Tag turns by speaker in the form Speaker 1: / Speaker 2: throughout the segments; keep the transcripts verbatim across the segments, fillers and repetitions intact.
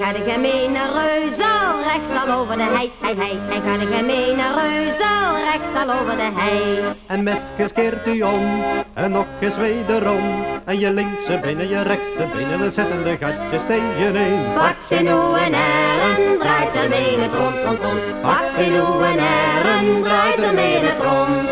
Speaker 1: ga de gemene reus al recht al over de hei, hei, hei. En ga de gemene reus al recht al over de hei.
Speaker 2: En meskes keert u om, en nog eens wederom. En je linkse benen, je rechtse benen, we zetten de gatjes tegenin.
Speaker 1: Pak ze nu en eren, draait de mene het rond, rond, rond. Pak ze nu en eren, draait de mene het rond.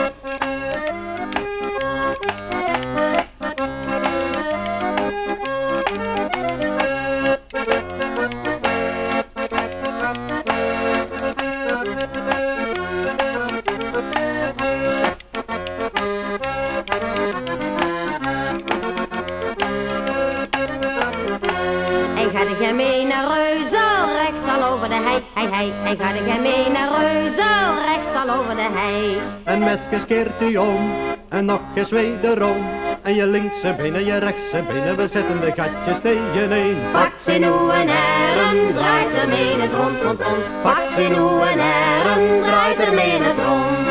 Speaker 1: En ga de gemene reus al recht al over de hei, hei, hei. En ga de gemene reus al recht al over de hei.
Speaker 2: En meskes keert u om, en nog eens wederom. En je linkse benen, je rechtse benen, we zetten de gatjes tegenin.
Speaker 1: Pak ze nu en eren, draait de mene het rond, rond, rond. Pak ze nu en eren, draait de mene het rond.